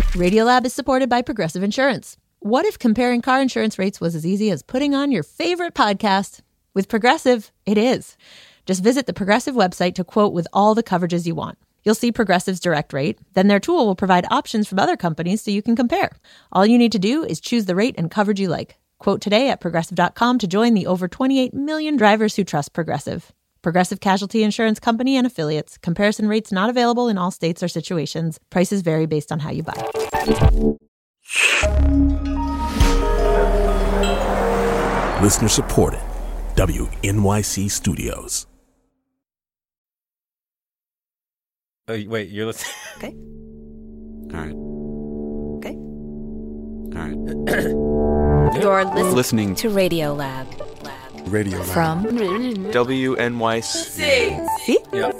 Radiolab is supported by Progressive Insurance. What if comparing car insurance rates was as easy as putting on your favorite podcast? With Progressive, it is. Just visit the Progressive website to quote with all the coverages you want. You'll see Progressive's direct rate. Then their tool will provide options from other companies so you can compare. All you need to do is choose the rate and coverage you like. Quote today at Progressive.com to join the over 28 million drivers who trust Progressive. Progressive Casualty Insurance Company and Affiliates. Comparison rates not available in all states or situations. Prices vary based on how you buy. Listener supported. WNYC Studios. Oh, wait, you're listening? Okay. All right. Okay. All right. You're Listening to Radiolab. Radio From WNYC. See? Yep.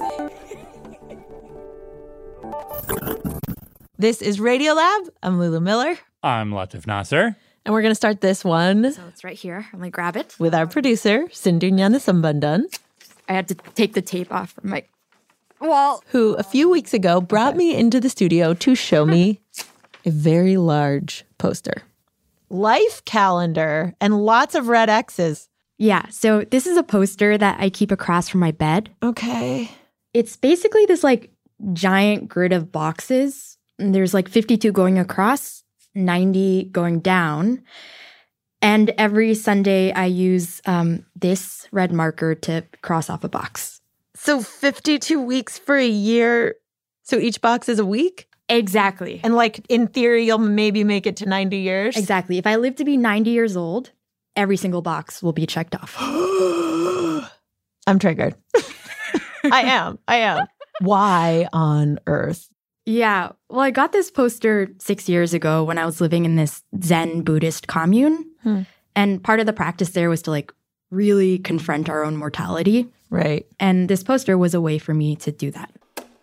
This is Radiolab. I'm Lulu Miller. I'm Latif Nasser. And we're going to start this one So it's right here. I'm going to grab it. with our producer, Sindhu Nyanasambandhan, I had to take the tape off from my wall. who a few weeks ago brought me into the studio to show me a very large poster. Life calendar and lots of red X's. Yeah, so this is a poster that I keep across from my bed. Okay. It's basically this like giant grid of boxes. And there's like 52 going across, 90 going down. And every Sunday I use this red marker to cross off a box. So 52 weeks for a year. So each box is a week? Exactly. And like in theory, you'll maybe make it to 90 years. Exactly. If I live to be 90 years old, every single box will be checked off. I'm triggered. I am. Why on earth? Yeah. Well, I got this poster 6 years ago when I was living in this Zen Buddhist commune. And part of the practice there was to like really confront our own mortality. Right. And this poster was a way for me to do that.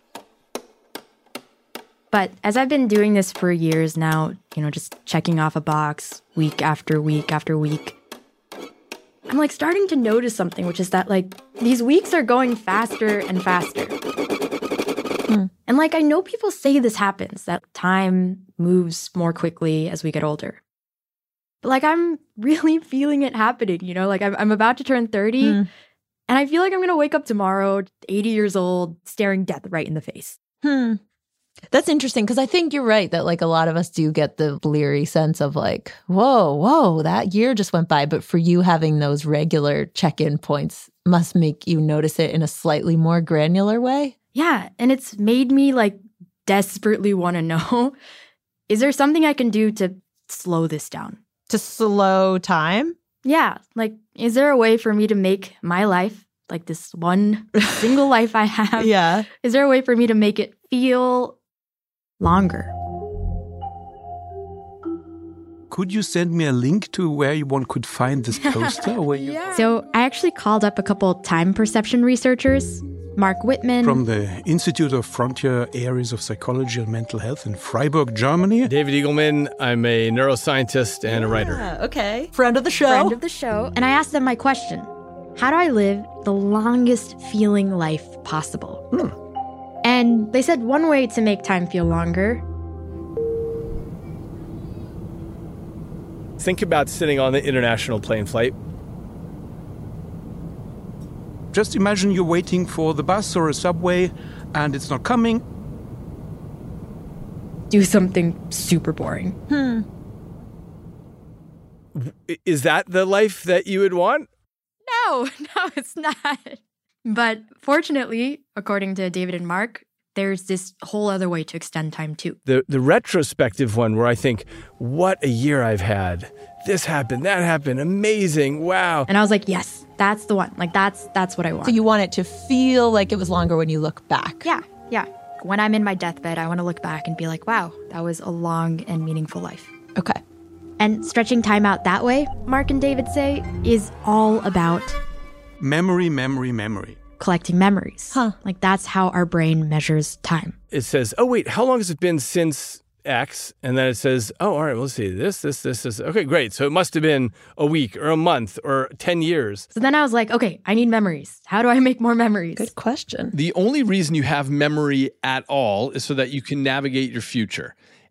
But as I've been doing this for years now, just checking off a box week after week after week, I'm like starting to notice something, which is that like these weeks are going faster and faster. And like I know people say this happens, that time moves more quickly as we get older. But like I'm really feeling it happening, like I'm about to turn 30 and I feel like I'm going to wake up tomorrow, 80 years old, staring death right in the face. That's interesting because I think you're right that like a lot of us do get the bleary sense of like, whoa, that year just went by. But for you, having those regular check-in points must make you notice it in a slightly more granular way. Yeah. And it's made me like desperately want to know, is there something I can do to slow this down? To slow time? Yeah. Like, is there a way for me to make my life, like this one single life I have, Yeah. is there a way for me to make it feel longer? Could you send me a link to where one could find this poster? So I actually called up a couple time perception researchers, Mark Whitman. From the Institute of Frontier Areas of Psychology and Mental Health in Freiburg, Germany. David Eagleman. I'm a neuroscientist and a writer. Okay. Friend of the show. And I asked them my question. How do I live the longest feeling life possible? And they said one way to make time feel longer. Think about sitting on the international plane flight. Just imagine you're waiting for the bus or a subway and it's not coming. Do something super boring. Is that the life that you would want? No, it's not. But fortunately, according to David and Mark, there's this whole other way to extend time too. The retrospective one where I think, what a year I've had. This happened, that happened, amazing, wow. And I was like, yes, that's the one. Like, that's what I want. So you want it to feel like it was longer when you look back. Yeah. When I'm in my deathbed, I want to look back and be like, wow, that was a long and meaningful life. Okay. And stretching time out that way, Mark and David say, is all about Memory. collecting memories. Like that's how our brain measures time. It says, oh, wait, how long has it been since X? And then it says, oh, all right, let's see, this. Okay, great. So it must have been a week or a month or 10 years. So then I was like, okay, I need memories. How do I make more memories? Good question. The only reason you have memory at all is so that you can navigate your future.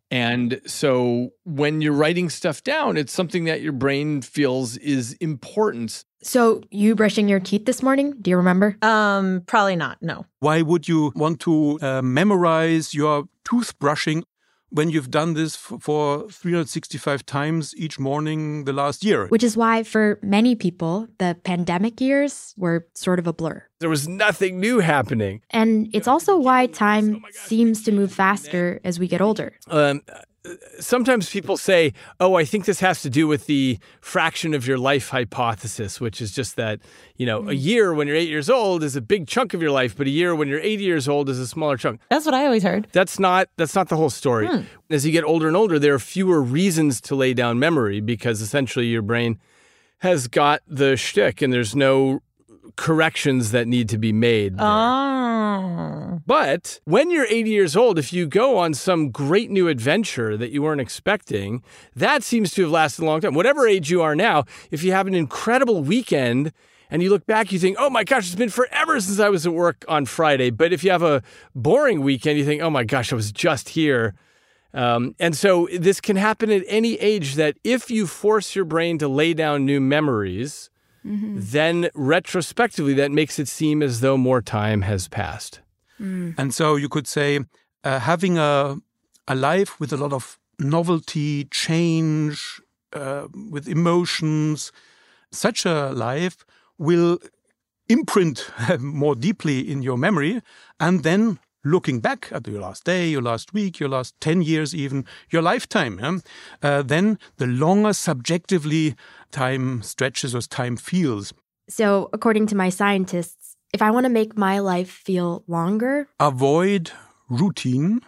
And so when you're writing stuff down, it's something that your brain feels is important. So you brushing your teeth this morning? Do you remember? Probably not. No. Why would you want to memorize your toothbrushing when you've done this for 365 times each morning the last year? Which is why for many people, the pandemic years were sort of a blur. There was nothing new happening. And it's also why time seems to move faster as we get older. Sometimes people say, oh, I think this has to do with the fraction of your life hypothesis, which is just that, a year when you're 8 years old is a big chunk of your life, but a year when you're 80 years old is a smaller chunk. That's what I always heard. That's not the whole story. As you get older and older, there are fewer reasons to lay down memory because essentially your brain has got the shtick and there's no corrections that need to be made there. Oh. But when you're 80 years old, if you go on some great new adventure that you weren't expecting, that seems to have lasted a long time. Whatever age you are now, if you have an incredible weekend and you look back, you think, oh my gosh, it's been forever since I was at work on Friday. But if you have a boring weekend, you think, oh my gosh, I was just here. And so this can happen at any age, that if you force your brain to lay down new memories, then retrospectively, that makes it seem as though more time has passed. And so you could say having a life with a lot of novelty, change, with emotions, such a life will imprint more deeply in your memory. And then looking back at your last day, your last week, your last 10 years even, your lifetime, then the longer subjectively time stretches or time feels. So according to my scientists, if I want to make my life feel longer, avoid routine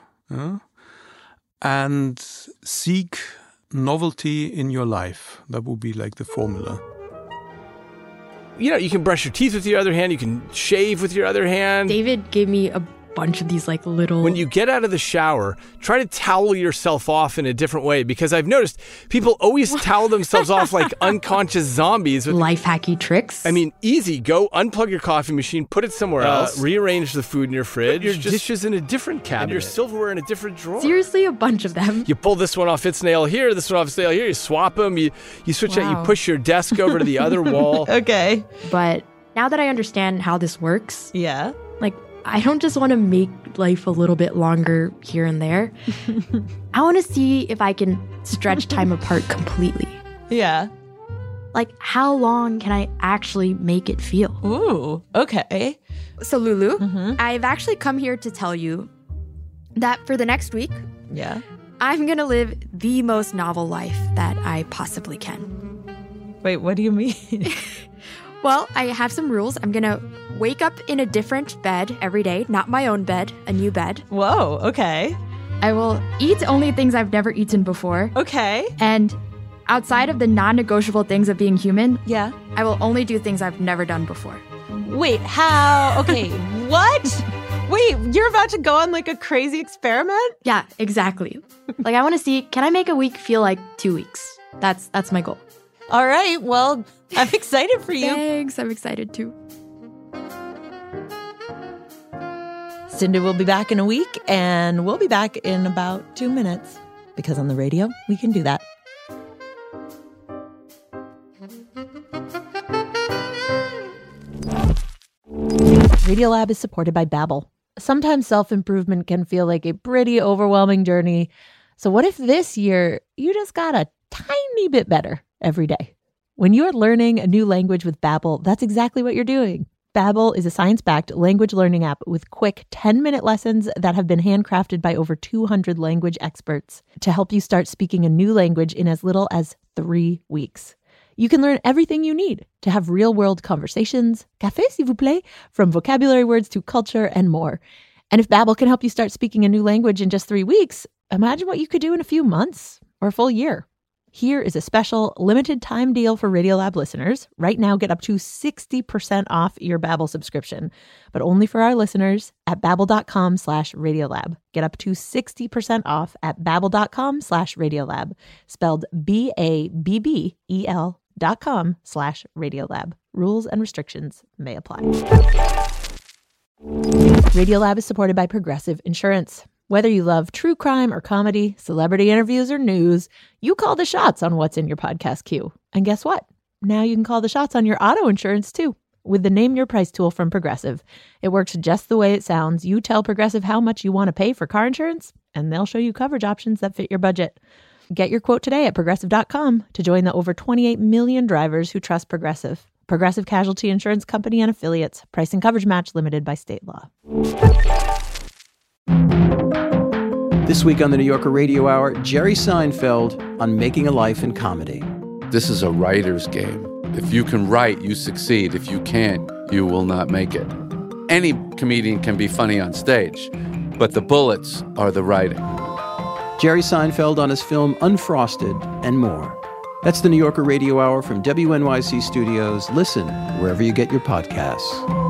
and seek novelty in your life. That would be like the formula. You can brush your teeth with your other hand. You can shave with your other hand. David gave me a bunch of these little... When you get out of the shower, try to towel yourself off in a different way, because I've noticed people always towel themselves off like unconscious zombies. With life hacky tricks. I mean, easy. Go unplug your coffee machine, put it somewhere else, rearrange the food in your fridge, put your dishes in a different cabinet, and your silverware in a different drawer. Seriously, a bunch of them. You pull this one off its nail here, this one off its nail here, you swap them, you switch out, you push your desk over to the other wall. Okay. But now that I understand how this works, yeah, I don't just want to make life a little bit longer here and there. I want to see if I can stretch time apart completely. Yeah. How long can I actually make it feel? Ooh, okay. So, Lulu, I've actually come here to tell you that for the next week, I'm going to live the most novel life that I possibly can. Wait, what do you mean? Well, I have some rules. I'm going to wake up in a different bed every day, not my own bed, a new bed. Whoa, okay. I will eat only things I've never eaten before. Okay. And outside of the non-negotiable things of being human, I will only do things I've never done before. Wait, how? Okay, what? Wait, you're about to go on a crazy experiment? Yeah, exactly. I want to see, can I make a week feel like 2 weeks? That's my goal. All right, well, I'm excited for you. Thanks, I'm excited too. Cindy will be back in a week, and we'll be back in about 2 minutes, because on the radio, we can do that. Radiolab is supported by Babbel. Sometimes self-improvement can feel like a pretty overwhelming journey. So what if this year you just got a tiny bit better every day? When you're learning a new language with Babbel, that's exactly what you're doing. Babbel is a science-backed language learning app with quick 10-minute lessons that have been handcrafted by over 200 language experts to help you start speaking a new language in as little as 3 weeks. You can learn everything you need to have real-world conversations, café s'il vous plaît, from vocabulary words to culture and more. And if Babbel can help you start speaking a new language in just 3 weeks, imagine what you could do in a few months or a full year. Here is a special limited time deal for Radiolab listeners. Right now, get up to 60% off your Babbel subscription, but only for our listeners at babbel.com/Radiolab. Get up to 60% off at babbel.com/Radiolab, spelled BABBEL.com/Radiolab. Rules and restrictions may apply. Radiolab is supported by Progressive Insurance. Whether you love true crime or comedy, celebrity interviews or news, you call the shots on what's in your podcast queue. And guess what? Now you can call the shots on your auto insurance too with the Name Your Price tool from Progressive. It works just the way it sounds. You tell Progressive how much you want to pay for car insurance, and they'll show you coverage options that fit your budget. Get your quote today at Progressive.com to join the over 28 million drivers who trust Progressive. Progressive Casualty Insurance Company and Affiliates. Price and coverage match limited by state law. This week on the New Yorker Radio Hour, Jerry Seinfeld on making a life in comedy. This is a writer's game. If you can write, you succeed. If you can't, you will not make it. Any comedian can be funny on stage, but the bullets are the writing. Jerry Seinfeld on his film Unfrosted and more. That's the New Yorker Radio Hour from WNYC Studios. Listen wherever you get your podcasts.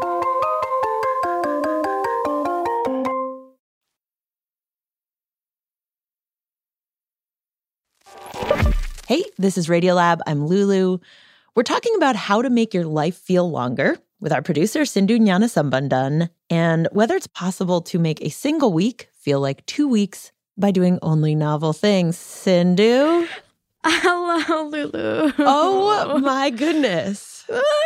Hey, this is Radiolab. I'm Lulu. We're talking about how to make your life feel longer with our producer, Sindhu Gnanasambandhan, and whether it's possible to make a single week feel like 2 weeks by doing only novel things. Sindhu? Hello, Lulu. Oh, my goodness.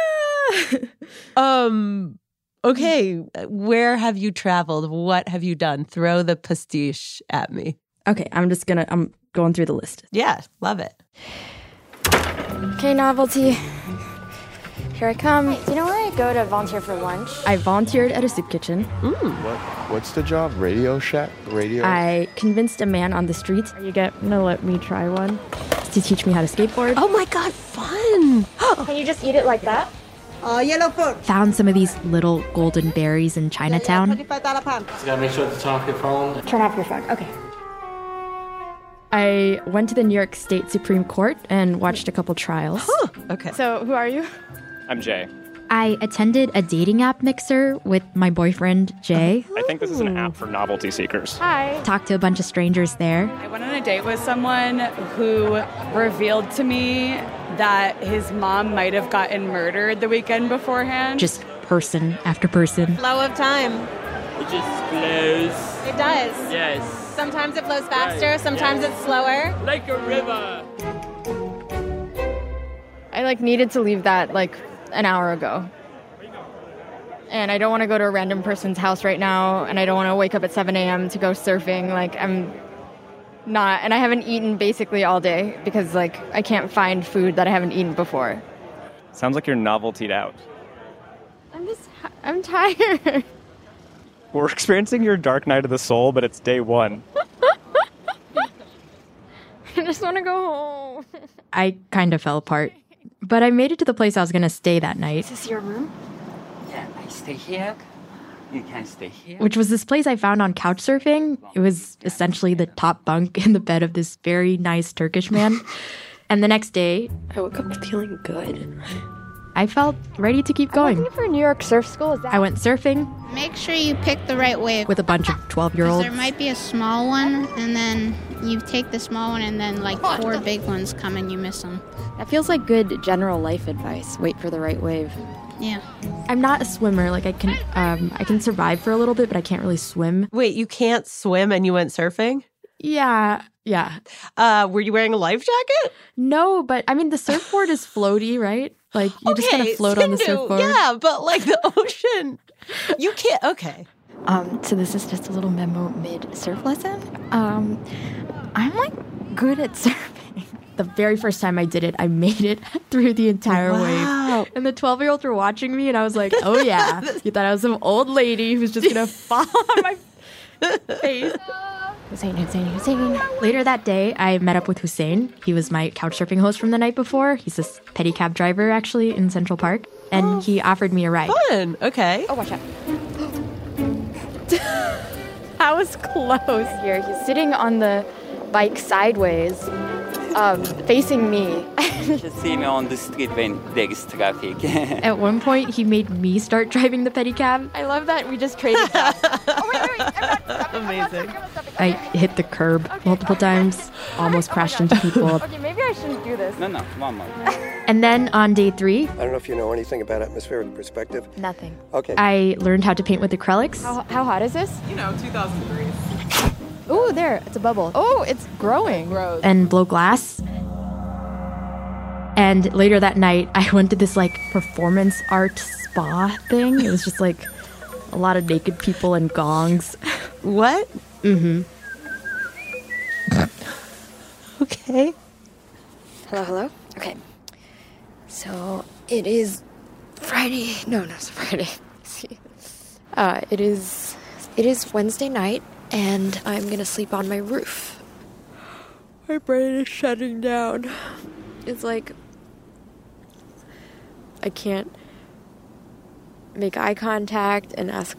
Okay, where have you traveled? What have you done? Throw the pastiche at me. Okay, I'm going through the list. Yeah, love it. Okay, novelty. Here I come. Hey, do you know where I go to volunteer for lunch? I volunteered at a soup kitchen. What's the job? Radio Shack? Radio? I convinced a man on the street. Are you gonna let me try one? To teach me how to skateboard. Oh my God, fun! Can you just eat it like that? Yellow food. Found some of these little golden berries in Chinatown. $25 pound. You gotta make sure to turn off your phone. Turn off your phone. Okay. I went to the New York State Supreme Court and watched a couple trials. Okay. So, who are you? I'm Jay. I attended a dating app mixer with my boyfriend, Jay. I think this is an app for novelty seekers. Hi. Talked to a bunch of strangers there. I went on a date with someone who revealed to me that his mom might have gotten murdered the weekend beforehand. Just person after person. Flow of time. It just flows. It does. Yes. Sometimes it flows faster, sometimes it's slower. Like a river. I needed to leave that an hour ago. And I don't want to go to a random person's house right now, and I don't want to wake up at 7 a.m. to go surfing. I'm not, and I haven't eaten basically all day because I can't find food that I haven't eaten before. Sounds like you're noveltied out. I'm tired. We're experiencing your dark night of the soul, but it's day one. I just want to go home. I kind of fell apart. But I made it to the place I was going to stay that night. Is this your room? Yeah, I stay here. You can stay here. Which was this place I found on Couchsurfing. It was essentially the top bunk in the bed of this very nice Turkish man. And the next day, I woke up feeling good. I felt ready to keep going. I'm looking for New York surf school. I went surfing. Make sure you pick the right wave. With a bunch of 12-year-olds. There might be a small one, and then you take the small one, and then 4 big ones come and you miss them. That feels like good general life advice. Wait for the right wave. Yeah. I'm not a swimmer. I can survive for a little bit, but I can't really swim. Wait, you can't swim and you went surfing? Yeah. Were you wearing a life jacket? No, but the surfboard is floaty, right? You're just gonna float on the surfboard. Yeah, but the ocean, you can't. Okay. So this is just a little memo mid-surf lesson. I'm good at surfing. The very first time I did it, I made it through the entire wave. And the 12-year-olds were watching me, and I was like, oh yeah. You thought I was some old lady who's just gonna fall on my face. Hussein. Later that day, I met up with Hussein. He was my couchsurfing host from the night before. He's this pedicab driver, actually, in Central Park. And he offered me a ride. Fun. Okay. Oh, watch out. That was close. Here, he's sitting on the bike sideways, facing me. Just see me on the street when there's traffic. At one point, he made me start driving the pedicab. I love that we just traded that. Wait. Amazing. I hit the curb multiple times, almost crashed into people. Okay, maybe I shouldn't do this. No, one more. And then on day 3... I don't know if you know anything about atmospheric perspective. Nothing. Okay. I learned how to paint with acrylics. How hot is this? 2,000 degrees. Oh, there, it's a bubble. Oh, it's growing. And blow glass. And later that night, I went to this like performance art spa thing. It was just like a lot of naked people and gongs. What? Mm-hmm. Okay. Hello? Okay. So, it is Friday. No, it's Friday. It is Wednesday night, and I'm gonna sleep on my roof. My brain is shutting down. It's like I can't make eye contact and ask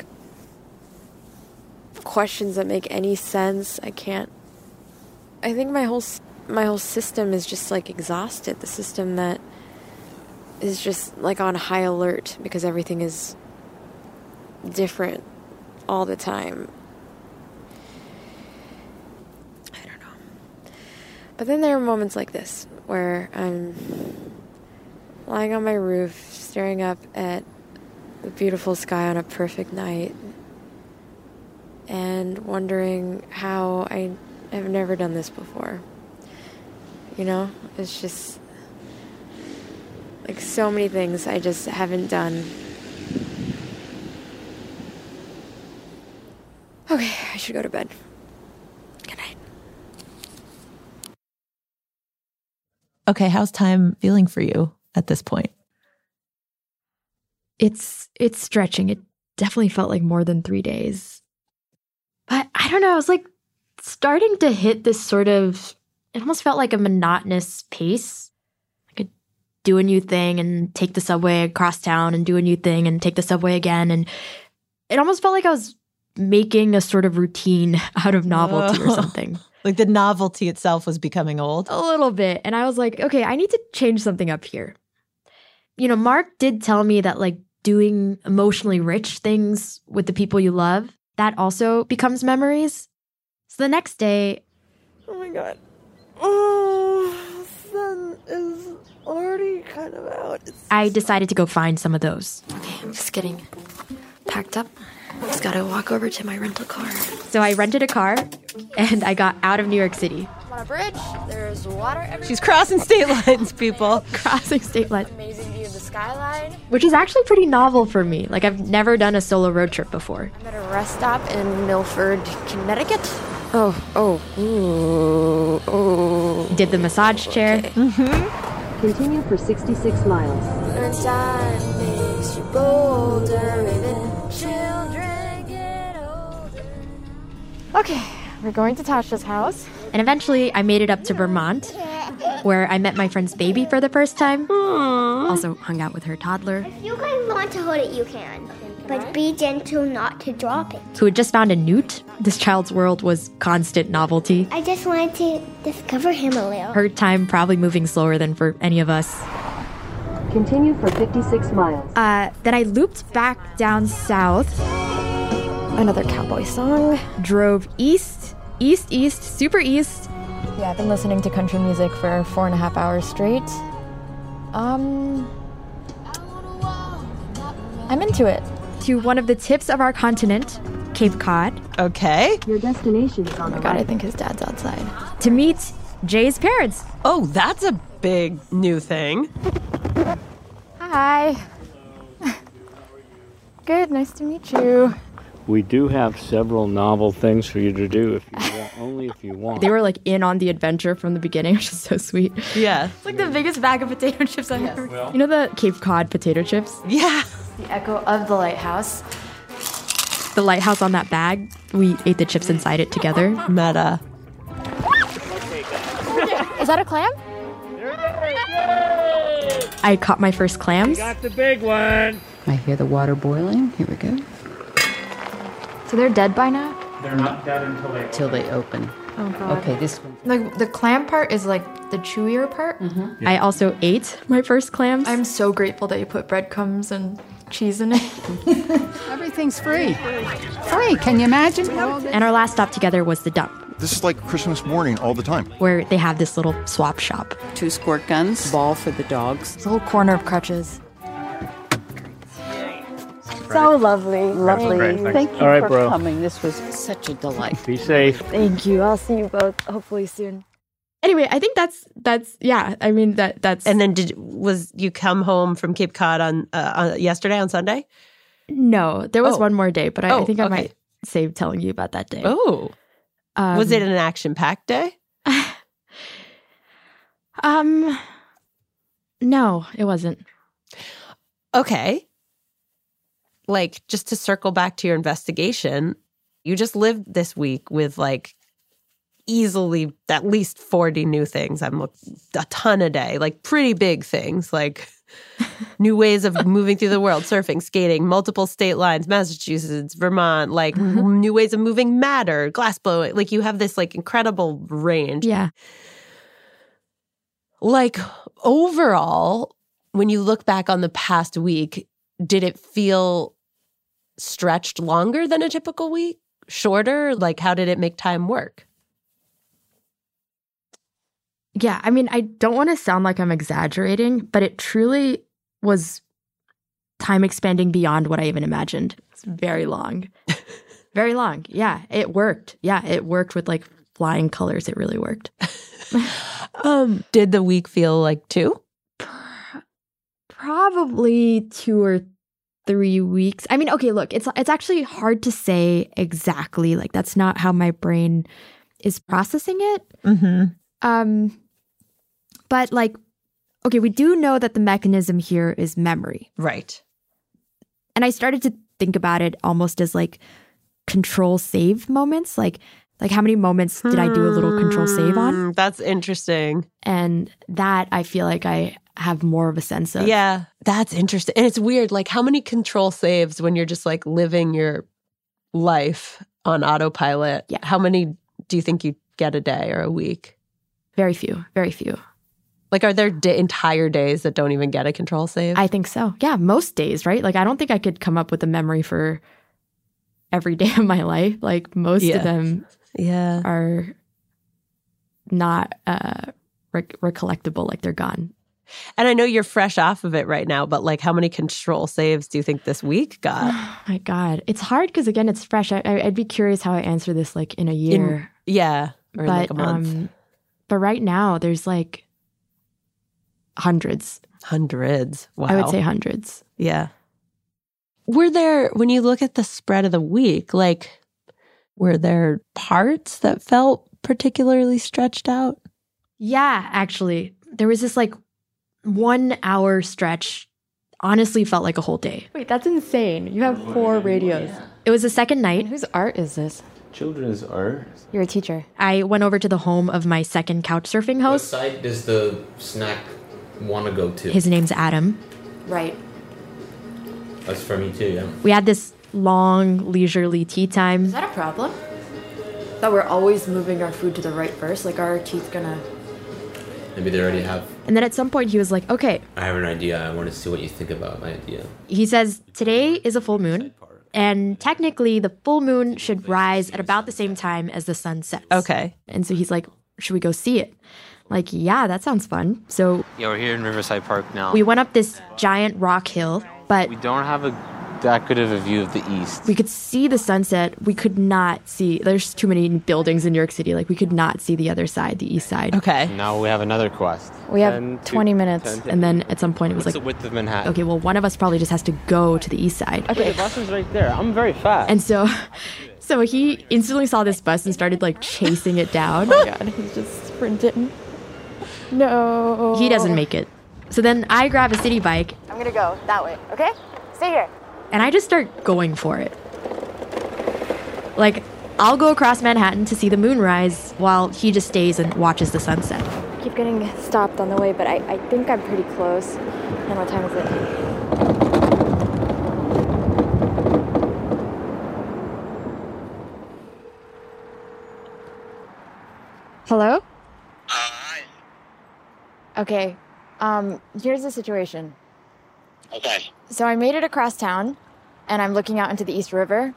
questions that make any sense. I think my whole system is just like exhausted. The system that is just like on high alert because everything is different all the time. I don't know. But then there are moments like this where I'm lying on my roof, staring up at the beautiful sky on a perfect night, and wondering how I have never done this before. You know, it's just like so many things I just haven't done. Okay, I should go to bed. Good night. Okay, how's time feeling for you at this point? It's stretching. It definitely felt like more than 3 days. But I don't know, I was like starting to hit this sort of, it almost felt like a monotonous pace. I could do a new thing and take the subway across town and do a new thing and take the subway again. And it almost felt like I was making a sort of routine out of novelty or something. Like the novelty itself was becoming old? A little bit. And I was like, okay, I need to change something up here. You know, Mark did tell me that like doing emotionally rich things with the people you love, that also becomes memories. So the next day... Oh my God. Oh, the sun is already kind of out. I decided to go find some of those. Okay, I'm just getting packed up. Just gotta walk over to my rental car. So I rented a car, and I got out of New York City. On a bridge, there's water everywhere. She's crossing state lines, people. Crossing state lines. Amazing view of the skyline. Which is actually pretty novel for me. Like, I've never done a solo road trip before. I'm at a rest stop in Milford, Connecticut. Did the massage chair. Okay. Mm-hmm. Continue for 66 miles. And time makes you bolder, even children get older. Okay, we're going to Tasha's house. And eventually, I made it up to Vermont, where I met my friend's baby for the first time. Aww. Also hung out with her toddler. If you guys want to hold it, you can. But be gentle not to drop it. Who had just found a newt. This child's world was constant novelty. I just wanted to discover him a little. Her time probably moving slower than for any of us. Continue for 56 miles. Then I looped back down south. Another cowboy song. Drove east, super east. Yeah, I've been listening to country music for 4.5 hours straight. I'm into it. To one of the tips of our continent, Cape Cod. Okay. Your destination is on the Oh my God, right. I think his dad's outside. To meet Jay's parents. Oh, that's a big new thing. Hi. Good, nice to meet you. We do have several novel things for you to do if you want, only if you want. They were like in on the adventure from the beginning, which is so sweet. Yeah. It's like the biggest bag of potato chips I've ever. Well. You know the Cape Cod potato chips? Yeah. The echo of the lighthouse. The lighthouse on that bag. We ate the chips inside it together. Meta. Is that a clam? I caught my first clams. Got the big one. I hear the water boiling. Here we go. So they're dead by now? They're not dead until they open. Oh God. Okay, this one. The clam part is like the chewier part. Mm-hmm. I also ate my first clams. I'm so grateful that you put breadcrumbs and cheese in it. Everything's free. Free, can you imagine? And our last stop together was the dump. This is like Christmas morning all the time. Where they have this little swap shop. 2 squirt guns, ball for the dogs. It's a whole corner of crutches. So lovely. Lovely. Great, Thank you All right, for bro. coming. This was such a delight. Be safe. Thank you. I'll see you both hopefully soon. Anyway, I think that's yeah. I mean that's. And then you come home from Cape Cod on yesterday on Sunday? No, there was one more day, but I think I okay. might save telling you about that day. Oh, was it an action-packed day? No, it wasn't. Okay. Like, just to circle back to your investigation, you just lived this week with like easily at least 40 new things. I'm a ton a day, like pretty big things, like new ways of moving through the world, surfing, skating, multiple state lines, Massachusetts, Vermont, like new ways of moving matter, glass blowing. Like you have this like incredible range. Yeah. Like overall, when you look back on the past week, did it feel stretched longer than a typical week? Shorter? Like how did it make time work? Yeah, I mean, I don't want to sound like I'm exaggerating, but it truly was time expanding beyond what I even imagined. It's very long. Very long. Yeah, it worked. Yeah, it worked with like flying colors. It really worked. Did the week feel like 2? Probably 2 or 3 weeks. I mean, okay, look, it's actually hard to say exactly. Like that's not how my brain is processing it. Mm-hmm. But like, okay, we do know that the mechanism here is memory. Right. And I started to think about it almost as like control save moments. Like how many moments did I do a little control save on? That's interesting. And that I feel like I have more of a sense of. Yeah, that's interesting. And it's weird, like how many control saves when you're just like living your life on autopilot? Yeah. How many do you think you get a day or a week? Very few, very few. Like, are there entire days that don't even get a control save? I think so. Yeah, most days, right? Like, I don't think I could come up with a memory for every day of my life. Like, most of them are not recollectable. Like, they're gone. And I know you're fresh off of it right now, but like, how many control saves do you think this week got? Oh, my God. It's hard because, again, it's fresh. I'd be curious how I answer this, like, in a year. Or in like a month. But right now, there's like hundreds. Wow. I would say hundreds. Yeah. Were there, when you look at the spread of the week, like, were there parts that felt particularly stretched out? Yeah, actually. There was this like 1 hour stretch. Honestly felt like a whole day. Wait, that's insane. You have 4 radios. It was the second night. And whose art is this? Children's art. You're a teacher. I went over to the home of my second couch surfing host. What side does the snack want to go to? His name's Adam. Right. That's for me too, yeah. We had this long, leisurely tea time. Is that a problem? That we're always moving our food to the right first? Like, are our teeth gonna... Maybe they already have. And then at some point he was like, okay. I have an idea. I want to see what you think about my idea. He says, today is a full moon. And technically, the full moon should rise at about the same time as the sun sets. Okay. And so he's like, should we go see it? Like, yeah, that sounds fun. So yeah, we're here in Riverside Park now. We went up this giant rock hill, but we don't have that good of a view of the east. We could see the sunset. We could not see. There's too many buildings in New York City. Like, we could not see the other side, the east side. Okay. Now we have another quest. We have 20 minutes. And then at some point it was What's like, the width of Manhattan? okay, well, one of us probably just has to go to the east side. Okay, the bus is right there. I'm very fast. And so he instantly saw this bus and started like chasing it down. Oh my God, he's just sprinting. No. He doesn't make it. So then I grab a city bike. I'm gonna go that way, okay? Stay here. And I just start going for it. Like, I'll go across Manhattan to see the moon rise while he just stays and watches the sunset. I keep getting stopped on the way, but I think I'm pretty close. And what time is it? Hello? Hi. Okay, here's the situation. Okay. So I made it across town, and I'm looking out into the East River.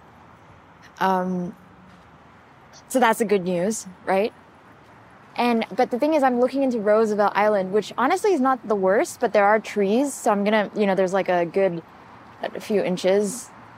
So that's the good news, right? But the thing is, I'm looking into Roosevelt Island, which honestly is not the worst, but there are trees, so I'm gonna, there's like a few inches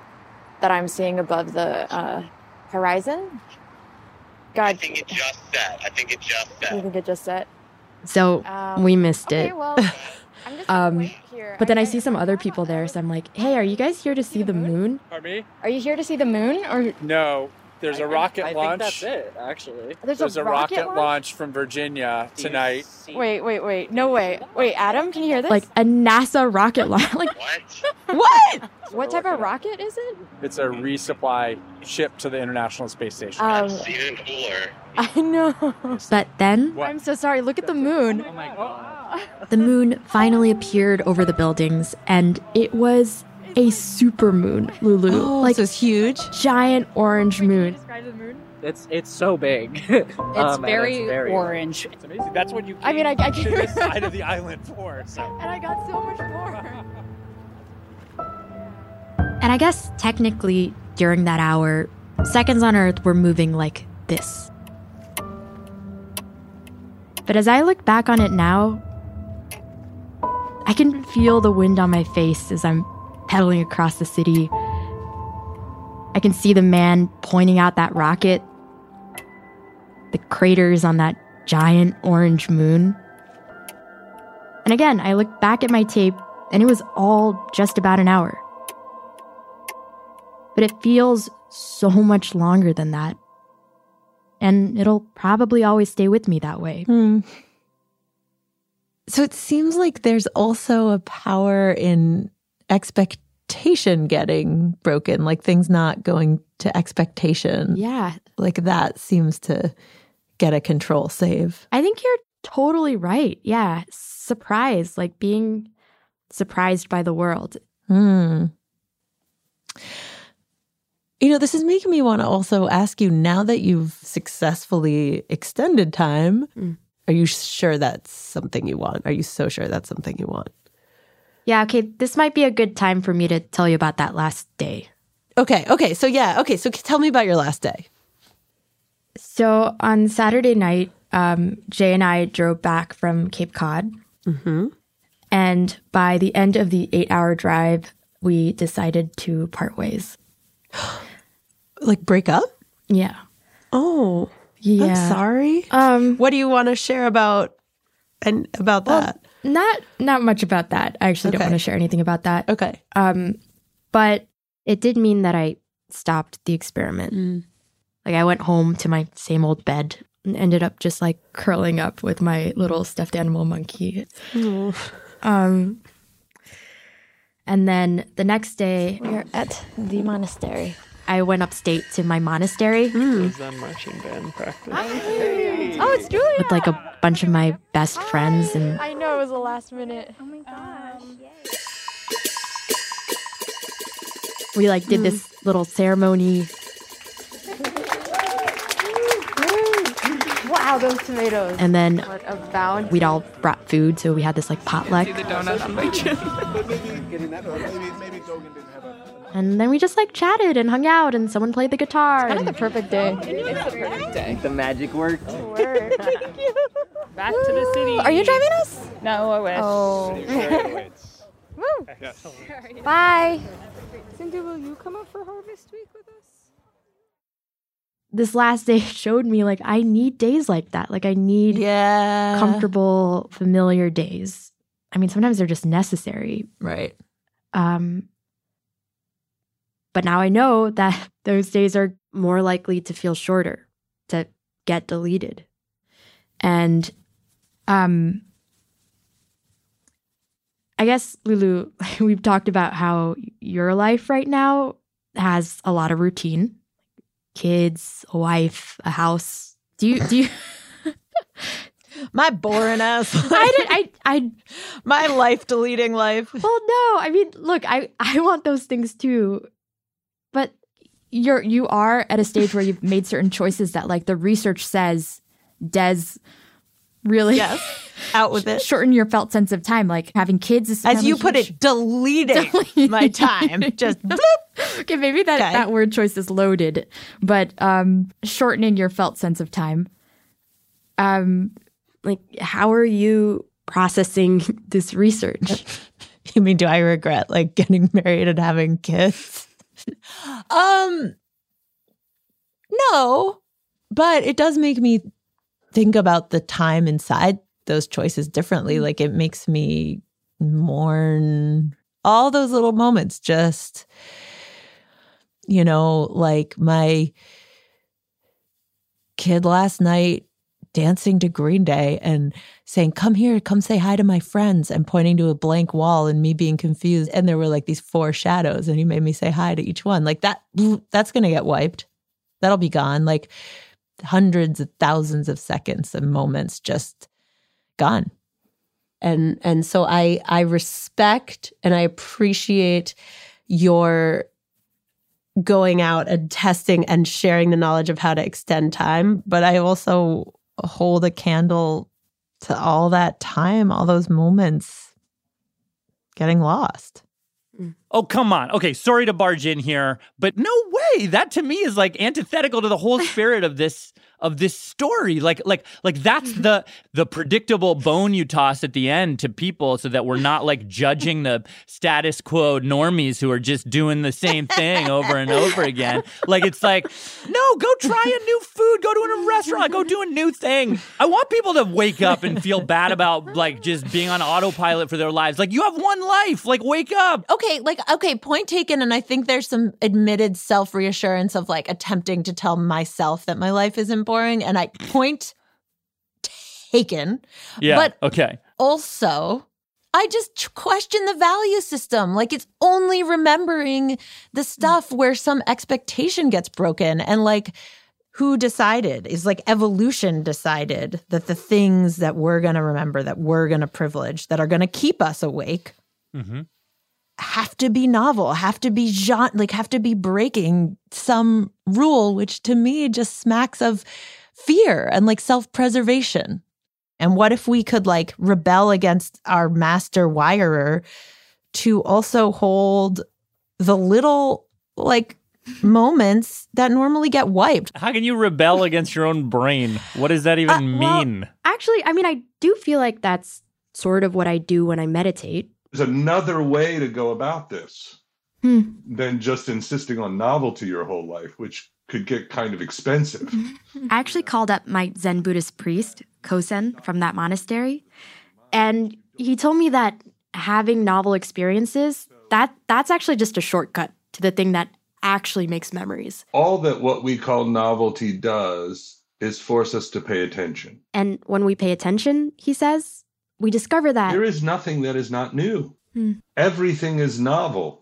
that I'm seeing above the horizon. God. I think it just set. You think it just set? So we missed it. Well, I'm just gonna wait here. But then I see some other people there, so I'm like, hey, are you guys here to see the moon? Pardon me? Are you here to see the moon? Or No. There's a rocket launch. I think that's it, actually. There's a rocket launch from Virginia tonight. Wait. No way. Wait, Adam, can you hear this? Like a NASA rocket launch. Like what? What type of rocket is it? It's a resupply ship to the International Space Station. Even cooler. I know. But then I'm so sorry. Look at the moon. Oh my God. the moon finally appeared over the buildings, and it was a super moon, Lulu. Oh, like, so it's huge? Giant orange moon. It's so big. It's very orange. It's amazing. That's what you came I mean, I to this side of the island for. So. And I got so much more. And I guess technically during that hour, seconds on Earth were moving like this. But as I look back on it now, I can feel the wind on my face as I'm pedaling across the city. I can see the man pointing out that rocket, the craters on that giant orange moon. And again, I look back at my tape, and it was all just about an hour. But it feels so much longer than that. And it'll probably always stay with me that way. So it seems like there's also a power in expectation getting broken, like things not going to expectation. Yeah. Like that seems to get a control save. I think you're totally right. Yeah. Surprise, like being surprised by the world. You know, this is making me want to also ask you, now that you've successfully extended time, are you sure that's something you want? Are you so sure that's something you want? Yeah, okay, this might be a good time for me to tell you about that last day. Okay, so tell me about your last day. So on Saturday night, Jay and I drove back from Cape Cod. And by the end of the 8-hour drive, we decided to part ways. Like break up? Yeah. Oh, yeah. I'm sorry. What do you want to share about that? Not much about that. I actually don't want to share anything about that. Okay. But it did mean that I stopped the experiment. Like I went home to my same old bed and ended up just like curling up with my little stuffed animal monkey. And then the next day, we're at the monastery. I went upstate to my monastery. It was on marching band practice. Oh, it's Julia. With like a bunch of my best friends. And I know, it was the last minute. Oh my gosh. we like did this little ceremony. Wow, those tomatoes. And then what a bounty. we'd all brought food, so we had this like potluck. See the donut on my chin. And then we just like chatted and hung out, and someone played the guitar. It's kind of the perfect day. It's the perfect day. The magic worked. Thank you. Back to the city. Are you driving us? No, I wish. Oh. Woo. Bye. Cindy, will you come up for Harvest Week with us? This last day showed me like I need days like that. Like I need comfortable, familiar days. I mean, sometimes they're just necessary. Right. But now I know that those days are more likely to feel shorter, to get deleted. And I guess, Lulu, we've talked about how your life right now has a lot of routine. Kids, a wife, a house. Do you my boring ass life. My life deleting life. Well, no, I mean, look, I want those things too. But you are at a stage where you've made certain choices that like the research says really out with it. Shorten your felt sense of time. Like having kids is as you put it, deleting my time. Just bloop. Okay, maybe that word choice is loaded, but shortening your felt sense of time. Like how are you processing this research? You mean, do I regret like getting married and having kids? No, but it does make me think about the time inside those choices differently. Like it makes me mourn all those little moments. Just, you know, like my kid last night dancing to Green Day and saying, come here, come say hi to my friends, and pointing to a blank wall and me being confused. And there were like these 4 shadows and he made me say hi to each one. Like that's going to get wiped. That'll be gone. Like hundreds of thousands of seconds and moments just gone. And so I respect and I appreciate your going out and testing and sharing the knowledge of how to extend time. But I also hold a candle to all that time, all those moments getting lost. Oh, come on. Okay, sorry to barge in here, but no way. That to me is like antithetical to the whole spirit of this story. Like that's the predictable bone you toss at the end to people so that we're not like judging the status quo normies who are just doing the same thing over and over again. Like it's like, no, go try a new food, go to a restaurant, go do a new thing. I want people to wake up and feel bad about like just being on autopilot for their lives. Like you have one life, like wake up. Okay, point taken. And I think there's some admitted self-reassurance of like attempting to tell myself that my life isn't boring. And I point taken. Yeah, but okay. Also, I just question the value system. Like it's only remembering the stuff where some expectation gets broken. And like who decided? Is like evolution decided that the things that we're going to remember, that we're going to privilege, that are going to keep us awake, have to be novel, have to be have to be breaking some rule, which to me just smacks of fear and like self-preservation. And what if we could like rebel against our master wirer to also hold the little like moments that normally get wiped? How can you rebel against your own brain? What does that even mean? Actually, I mean, I do feel like that's sort of what I do when I meditate. There's another way to go about this than just insisting on novelty your whole life, which could get kind of expensive. I actually called up my Zen Buddhist priest, Kosen, from that monastery, and he told me that having novel experiences, that's actually just a shortcut to the thing that actually makes memories. All that what we call novelty does is force us to pay attention. And when we pay attention, he says, we discover that there is nothing that is not new. Everything is novel.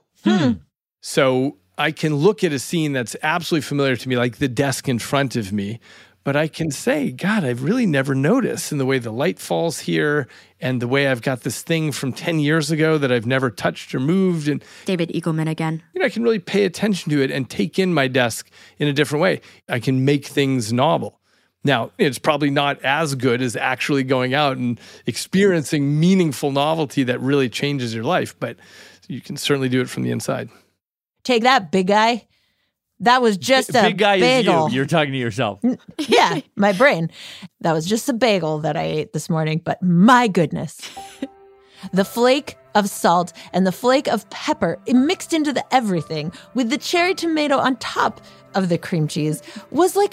So I can look at a scene that's absolutely familiar to me, like the desk in front of me, but I can say, God, I've really never noticed in the way the light falls here and the way I've got this thing from 10 years ago that I've never touched or moved. And David Eagleman again. You know, I can really pay attention to it and take in my desk in a different way. I can make things novel. Now, it's probably not as good as actually going out and experiencing meaningful novelty that really changes your life, but you can certainly do it from the inside. Take that, big guy. That was just a big guy bagel. Is you. You're talking to yourself. Yeah, my brain. That was just a bagel that I ate this morning, but my goodness. The flake of salt and the flake of pepper mixed into the everything with the cherry tomato on top of the cream cheese was like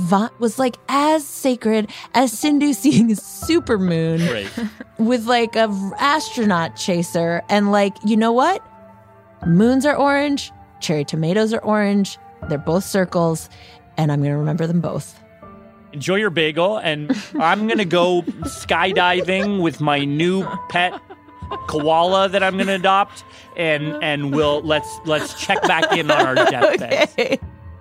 as sacred as Sindhu seeing a supermoon with like a astronaut chaser. And like, you know what? Moons are orange, cherry tomatoes are orange. They're both circles, and I'm going to remember them both. Enjoy your bagel, and I'm going to go skydiving with my new pet koala that I'm going to adopt, and let's check back in on our deathbeds. Okay.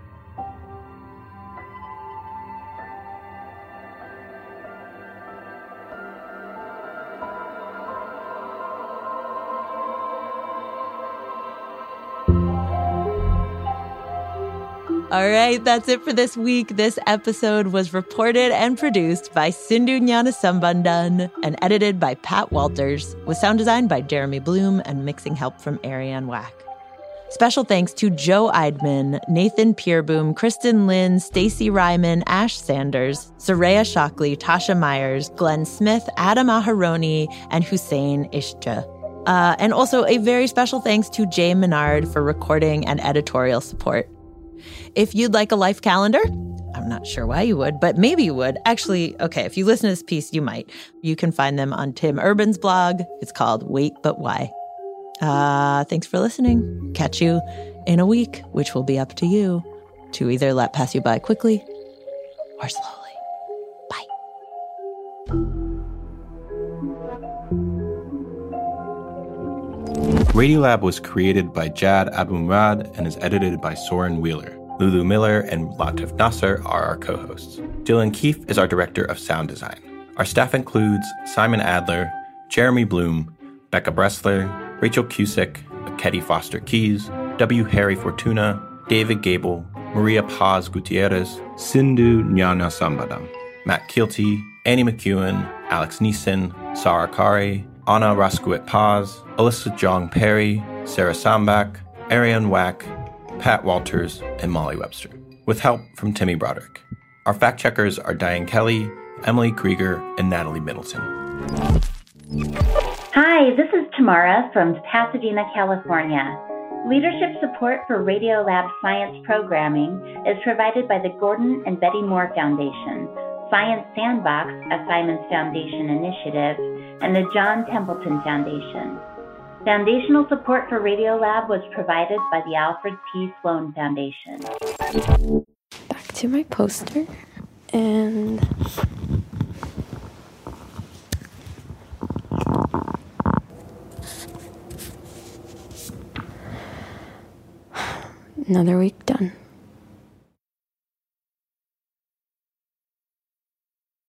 All right, that's it for this week. This episode was reported and produced by Sindhu Gnanasambandhan and edited by Pat Walters, with sound design by Jeremy Bloom and mixing help from Ariane Wack. Special thanks to Joe Eidman, Nathan Pierboom, Kristen Lynn, Stacey Ryman, Ash Sanders, Soraya Shockley, Tasha Myers, Glenn Smith, Adam Aharoni, and Hussein Ishja. And also a very special thanks to Jay Menard for recording and editorial support. If you'd like a life calendar, I'm not sure why you would, but maybe you would. Actually, okay, if you listen to this piece, you might. You can find them on Tim Urban's blog. It's called Wait But Why. Thanks for listening. Catch you in a week, which will be up to you to either let pass you by quickly or slowly. Bye. Radiolab was created by Jad Abumrad and is edited by Soren Wheeler. Lulu Miller and Latif Nasser are our co-hosts. Dylan Keefe is our director of sound design. Our staff includes Simon Adler, Jeremy Bloom, Becca Bressler, Rachel Cusick, Ketty Foster Keys, W. Harry Fortuna, David Gable, Maria Paz Gutierrez, Sindhu Nyana Sambadam, Matt Keelty, Annie McEwen, Alex Neeson, Sarah Kari, Anna Raskuit Paz, Alyssa Jong Perry, Sarah Sambak, Ariane Wack, Pat Walters, and Molly Webster, with help from Timmy Broderick. Our fact-checkers are Diane Kelly, Emily Krieger, and Natalie Middleton. Hi, this is Tamara from Pasadena, California. Leadership support for Radiolab Science programming is provided by the Gordon and Betty Moore Foundation, Science Sandbox, a Simons Foundation initiative, and the John Templeton Foundation. Foundational support for Radiolab was provided by the Alfred P. Sloan Foundation. Back to my poster, and another week done.